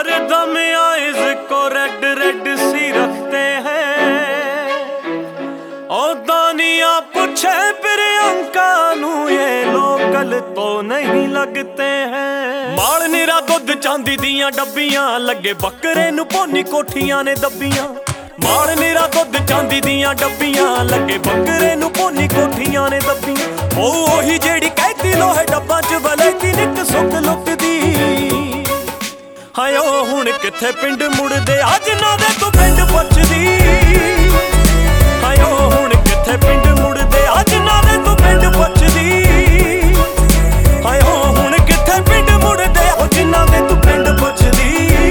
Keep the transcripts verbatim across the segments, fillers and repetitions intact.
हर दम आइज को red red सी रखते हैं और दानिया पूछे प्रियंका नू ये लोकल तो नहीं लगते हैं। माल निरा दुध चांदी दियां डब्बियां लगे बकरे नू पोनी कोठियां ने दब्बियां। माल निरा दुध चांदी दियां डब्बियां लगे बकरे नू पोनी कोठियां ने दब्बियां। ओ ओही जेड़ी कहती लोहे डब्बा च वलैती निक सुख लुकदी। हाय ओ हुण किथे पिंड मुड़दे अज ना दे तू पिंड पुछदी। हाय ओ हुण किथे पिंड मुड़दे अज ना दे तू पिंड पुछदी। हाय ओ हुण किथे पिंड मुड़दे अज ना दे तू पिंड पुछदी।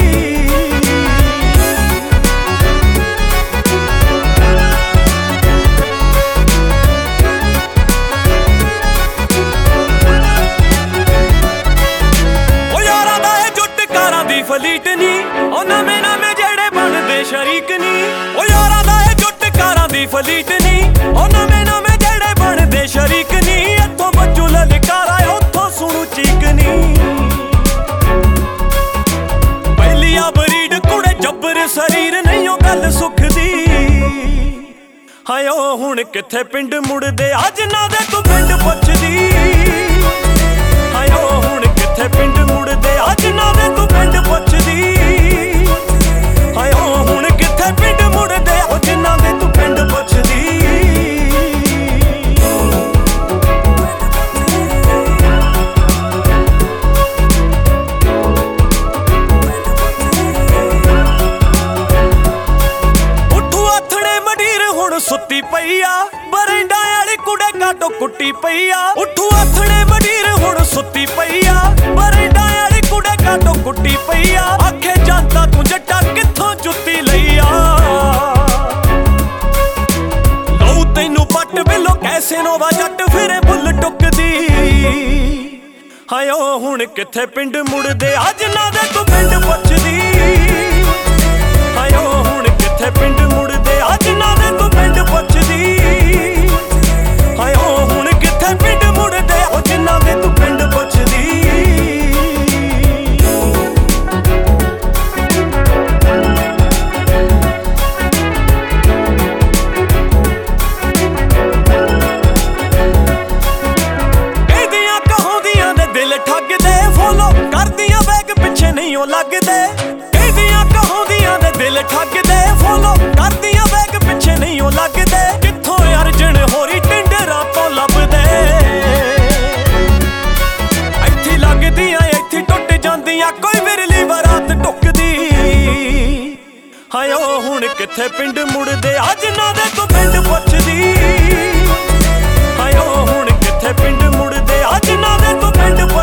फलीट नी ओ नवे नवे जेड़े बनदे शरीक नी। ओ यारा दा ए जुट कारां दी फलीट नी ओ नवे नवे जेड़े बनदे शरीक नी। इत्थों बच्चू ललकारा उत्थों सुणू चीक नी। पहलिया बरीड कुड़े जब्बर शरीर नहीं ओ गल सुख दी। हाय ओ हुण किथे पिंड मुड़दे अज ना दे तू पिंड पुछदी। हाय ओ हुण किथे पिंड मुड़दे अज ना दे तू पिंड पुछदी। हाय ओ हुण किथे पिंड मुड़दे अज ना दे तू पिंड पुछदी। उठू आथणे मडीर हुण सुत्ती पई आ बरंडा वाली कुड़े काटो कुट्टी पई आ। उठू आथणे मडीर हुण सुत्ती पई आ बरंडा वाली कुड़े काटो कुट्टी पई आ। आखे जानता तू जट्टा कित्थों जुत्ती लई आ। लऊ तैनू पट बिलो कैसे नोवा जट फिरे बुल टुकदी। हाय ओ हुण किथे पिंड मुड़दे अज ना दे तू पिंड पुछदी। हाय ओ हुण किथे पिंड मुड़दे अज ना दे तू पिंड पुछदी। हाय ओ हुण किथे पिंड मुड़दे अज ना दे तू पिंड पुछदी। लगदे कहदियां कहोंदियां दे दिल ठगदे फॉलो करदियां बैग पिछे नहीं ओ लगदे। कित्थों अर्जन होरी टिंडरा तो लभदे। इत्थे लगदियां इत्थे टुट जांदियां कोई विरली बरात टुकदी। हाय ओ हुण किथे पिंड मुड़दे अज ना दे तू पिंड पुछदी। हाय ओ हुण किथे पिंड मुड़दे अज ना दे तू पिंड